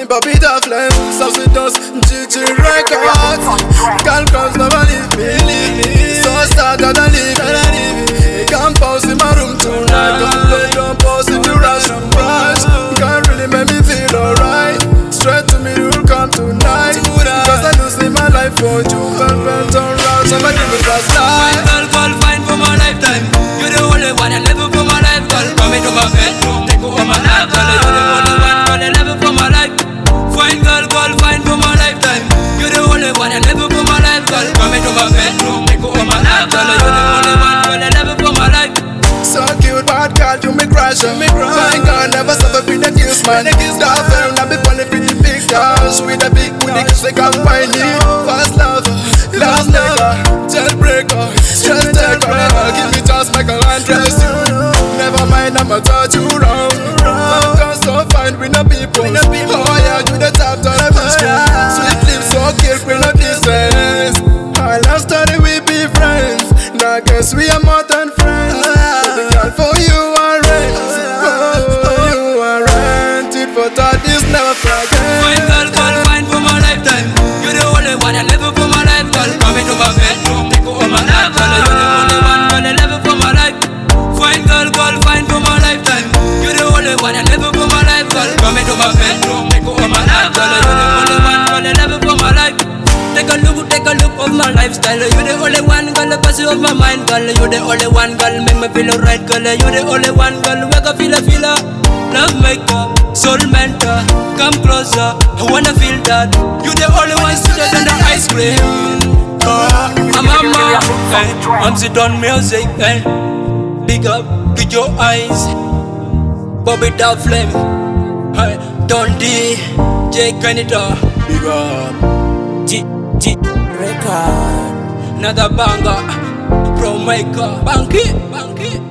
Bobby the Flame, Subsidence, GG Records. Girl comes never leave me. So sad that I leave it. Can't pause in my room tonight. Don't play, don't pause if you rush and brush. Can't really make me feel alright. Straight to me, you'll come tonight. Because I lose my life for you. Velvet on round, somebody with us life. Girl, fine for my lifetime. You're the only one I live for my life, girl. Come into my bedroom, take over my life, girl. You're the only one, girl, I live for my life. Fine girl, fine for my lifetime. You're the only one I live for my life, girl. Come into my bedroom, take over my life, girl. You're the only one, girl, I live for my life. So cute, bad girl, you me crush. Fine girl, never suffer with the kiss, man. That film, not be funny with the big girls. With the big booty, cause they can't find you. Fast love, last nigga, jailbreaker, straight taker. Give me chance, make a undress you. Never mind, I'ma touch you wrong. Just so fine with the people. Oh yeah, you the top, don't have this fool. Sweet lips, so cute, with no distance. Our last story, we be friends. Now I guess we are more than friends. Baby girl, for you are rent. For you are rented. For that is never forget. Fine girl, fine for my lifetime. You're the only one I live for my life, girl. Come into my bedroom, take over my life, girl. You're the only one, girl, I live for my life. Fine girl, fine for my lifetime. You're the only one I live for my life, girl. Come into my bedroom, take over my life, girl. You're the only one, girl, I live for my life. Take a look of my lifestyle. You're the only one, girl, pass you of my mind, girl. You're the only one, girl, make me feel alright, girl. You're the only one, girl, wake up, feel a love maker, soul mentor. Come closer, I wanna feel that. You're the only one sweeter than the ice cream. I'm mama, hey, I'm sit on music, hey. Big up with your eyes, Bobby the Flame, hey. Don D, J Canada, big up. G Record, another banger, pro maker, banky.